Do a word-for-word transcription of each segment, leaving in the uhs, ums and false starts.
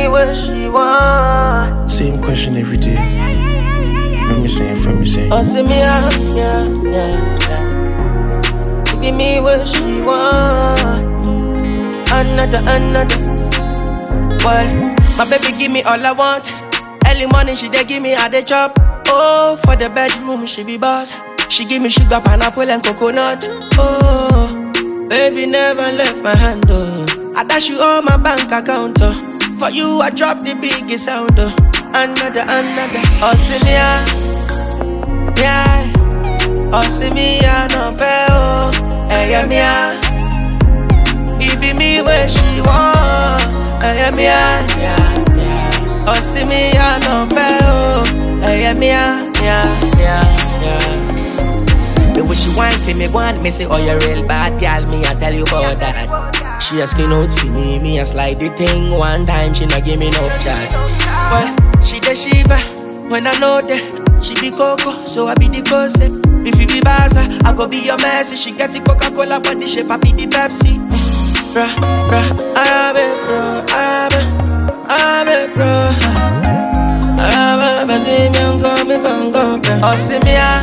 what she want. Same question every day. Let me say, let me say. Oh, see me, yeah, yeah, yeah, yeah. Give me what she want. Another, another. Well, my baby give me all I want. Early morning she dey give me a day chop. Oh, for the bedroom she be boss. She give me sugar, pineapple and coconut. Oh, baby never left my hand. Oh, I dash you all my bank account. Oh, for you I drop the biggest sound. Oh, another, another. Oh, see me, yeah, yeah. Oh, see me, yeah, no pay. Oh, hey, yeah, me, yeah. It be me where she want. Hey, yeah, me, yeah, yeah, yeah. Oh, see me, yeah, no pay. Oh, hey, yeah, me, yeah, yeah, yeah, yeah. The way she want for me, want me say, oh, you're real bad girl. Me, I tell you about that. She asking out for me, me a slide the thing. One time she not give me enough chat. Well, she the shiva when I know that. She be coco, so I be the cose. If you be Baza, I go be your Messi. She get the Coca-Cola body shape, I be the Pepsi. Bruh, bruh, Arabe, bro, Arabe, Arabe, bro. Arabe, bazi mi ango mi bango pe. Oh, see me ya,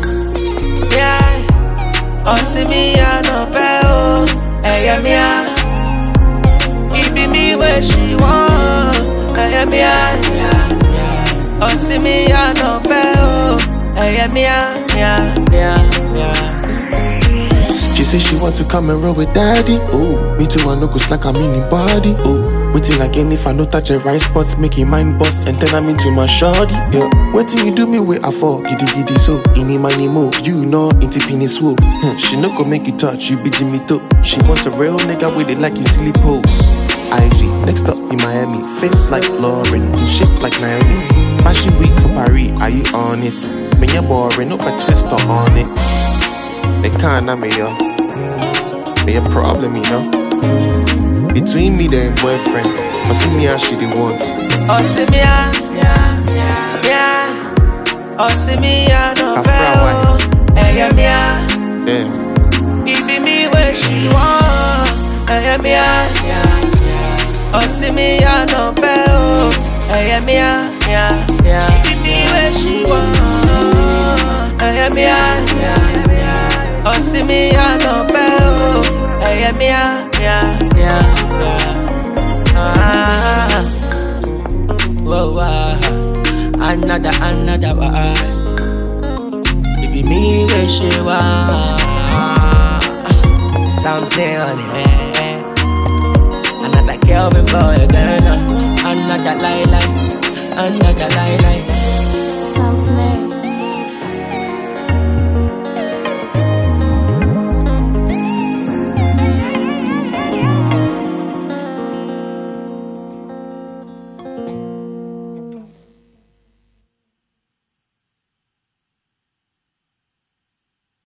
yeah. Oh, see me ya, no pe oh. Hey, yeah, me ya. It be me where she want. Hey, yeah, me ya, yeah. Oh, see me, I no pay, oh. Hey, yeah, me, yeah, yeah, yeah, yeah. She says she wants to come and roll with daddy. Oh, me too, I know go slack, I'm in body. Oh, waiting again if I no touch the right spots, making mine bust, and then I'm into my shawty. Yeah, waiting you do me wait I fall, giddy giddy so. Any money mo, you know, into penny swoop. She no go make you touch, you be Jimmy too. She wants a real nigga with it like you silly pose. I G, next up in Miami, face like Lauren, shape like Naomi. Fashion week for Paris, are you on it? Me you're boring, up a twister on it. They can't have me, yo. Me a problem, you know. Between me and boyfriend, but see me how she they want. Oh, see me, yeah, yeah, yeah. Oh, see me, yeah, no pay. Hey, yeah, me, yeah. Yeah. It be me where she want. Hey, yeah, me, yeah, yeah. Oh, see me, yeah, no pay. Hey, yeah, me, yeah, yeah, yeah. It be me where she want. Hey, yeah, me, yeah, yeah, yeah. Oh, see me, yeah, no pay. Hey, yeah, me, yeah, yeah, yeah, yeah. Ah, whoa, whoa. Another, another one. It be me where she want. Sounds there on it. Another Kelvin boy, girl. Another lie, lie. Another lie,